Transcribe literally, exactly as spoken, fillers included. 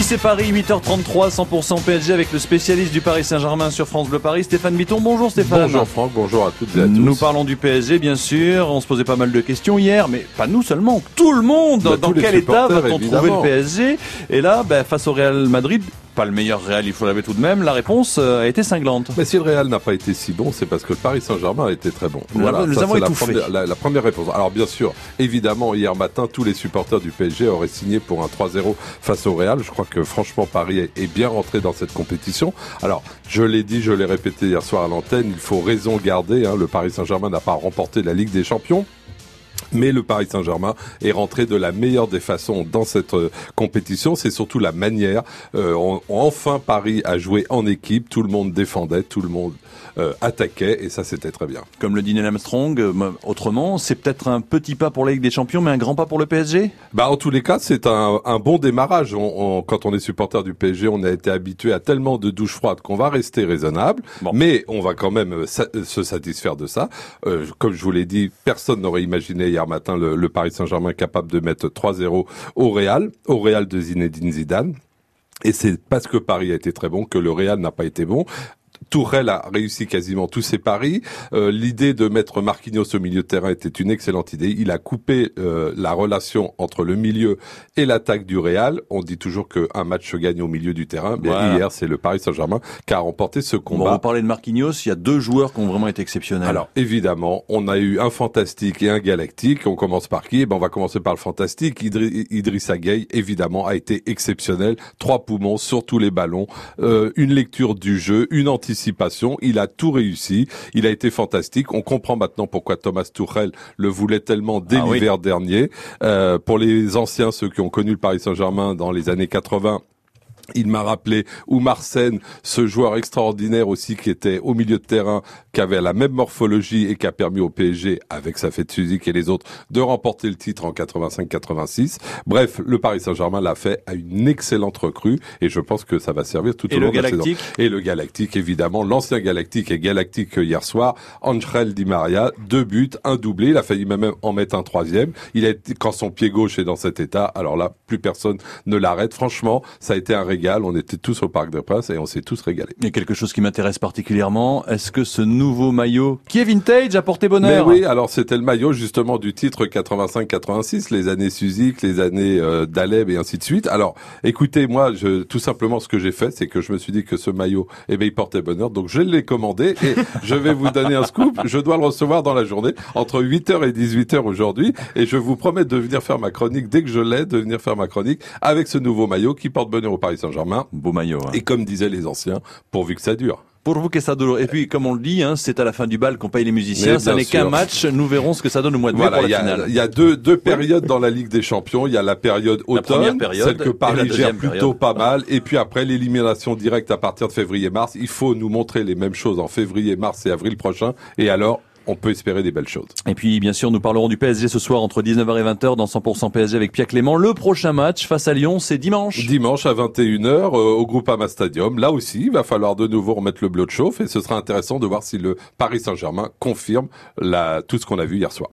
c'est Paris, huit heures trente-trois, cent pour cent P S G avec le spécialiste du Paris Saint-Germain sur France Bleu Paris, Stéphane Bitton. Bonjour Stéphane. Bonjour Franck, bonjour à toutes et à tous. Nous parlons du P S G bien sûr, on se posait pas mal de questions hier, mais pas nous seulement, tout le monde. Bah, dans quel état va-t-on trouver le P S G? Et là, bah, face au Real Madrid, pas le meilleur Real, il faut l'avouer tout de même, la réponse a été cinglante. Mais si le Real n'a pas été si bon, c'est parce que le Paris Saint-Germain a été très bon. Voilà, nous ça, avons c'est la étouffé. première, la, la première réponse. Alors bien sûr, évidemment, hier matin, tous les supporters du P S G auraient signé pour un trois zéro face au Real. Je crois que franchement, Paris est bien rentré dans cette compétition. Alors, je l'ai dit, je l'ai répété hier soir à l'antenne, il faut raison garder. Hein, le Paris Saint-Germain n'a pas remporté la Ligue des Champions. Mais le Paris Saint-Germain est rentré de la meilleure des façons dans cette euh, compétition. C'est surtout la manière. Euh, on, enfin, Paris a joué en équipe. Tout le monde défendait, tout le monde euh, attaquait, et ça, c'était très bien. Comme le dit Neil Armstrong, euh, autrement, c'est peut-être un petit pas pour la Ligue des Champions, mais un grand pas pour le P S G. Bah, en tous les cas, c'est un, un bon démarrage. On, on, quand on est supporter du P S G, on a été habitué à tellement de douches froides qu'on va rester raisonnable, bon. Mais on va quand même sa- se satisfaire de ça. Euh, comme je vous l'ai dit, personne n'aurait imaginé hier matin le, le Paris Saint-Germain capable de mettre trois zéro au Real, au Real de Zinedine Zidane. Et c'est parce que Paris a été très bon que le Real n'a pas été bon. Tourelle a réussi quasiment tous ses paris. Euh, l'idée de mettre Marquinhos au milieu de terrain était une excellente idée. Il a coupé euh, la relation entre le milieu et l'attaque du Real. On dit toujours qu'un match se gagne au milieu du terrain. Mais voilà. Hier, c'est le Paris Saint-Germain qui a remporté ce combat. Bon, vous parlez de Marquinhos, il y a deux joueurs qui ont vraiment été exceptionnels. Alors, évidemment, on a eu un fantastique et un galactique. On commence par qui? Eh ben, on va commencer par le fantastique. Idri- Idrissa Gueye, évidemment, a été exceptionnel. Trois poumons sur tous les ballons, euh, une lecture du jeu, une anticipation. Il a tout réussi. Il a été fantastique. On comprend maintenant pourquoi Thomas Tuchel le voulait tellement dès ah l'hiver oui. dernier. Euh, pour les anciens, ceux qui ont connu le Paris Saint-Germain dans les années quatre-vingts, il m'a rappelé Oumar Sène, ce joueur extraordinaire aussi qui était au milieu de terrain, qui avait la même morphologie et qui a permis au P S G, avec sa fête physique et les autres, de remporter le titre en quatre-vingt-cinq quatre-vingt-six. Bref, le Paris Saint-Germain l'a fait à une excellente recrue et je pense que ça va servir tout et au long de la saison. Et le Galactique, évidemment, l'ancien Galactique est Galactique hier soir. Angel Di Maria, deux buts, un doublé. Il a failli même en mettre un troisième. Il a été, quand son pied gauche est dans cet état, alors là, plus personne ne l'arrête. Franchement, ça a été un régal. On était tous au Parc des Princes et on s'est tous régalés. Il y a quelque chose qui m'intéresse particulièrement. Est-ce que ce nouveau maillot, qui est vintage, a porté bonheur? Mais oui, alors c'était le maillot justement du titre quatre-vingt-cinq quatre-vingt-six, les années Suzik, les années euh, d'Aleb et ainsi de suite. Alors, écoutez, moi, je, tout simplement, ce que j'ai fait, c'est que je me suis dit que ce maillot, eh ben, il portait bonheur. Donc, je l'ai commandé et je vais vous donner un scoop. Je dois le recevoir dans la journée, entre huit heures et dix-huit heures aujourd'hui. Et je vous promets de venir faire ma chronique, dès que je l'ai, de venir faire ma chronique avec ce nouveau maillot qui porte bonheur au Paris Saint-Germain. Beau maillot. Hein. Et comme disaient les anciens, pourvu que ça dure. Pourvu que ça dure. Et puis, comme on le dit, hein, c'est à la fin du bal qu'on paye les musiciens. Ça n'est qu'un match. Nous verrons ce que ça donne au mois de mai voilà, pour la y a, finale. Il y a deux, deux périodes dans la Ligue des Champions. Il y a la période automne, la période, celle que Paris gère plutôt période. pas mal. Et puis après, l'élimination directe à partir de février-mars. Il faut nous montrer les mêmes choses en février, mars et avril prochain. Et alors, on peut espérer des belles choses. Et puis, bien sûr, nous parlerons du P S G ce soir entre dix-neuf heures et vingt heures dans cent pour cent P S G avec Pierre Clément. Le prochain match face à Lyon, c'est dimanche. Dimanche à vingt et une heures euh, au Groupama Stadium. Là aussi, il va falloir de nouveau remettre le bleu de chauffe et ce sera intéressant de voir si le Paris Saint-Germain confirme la, tout ce qu'on a vu hier soir.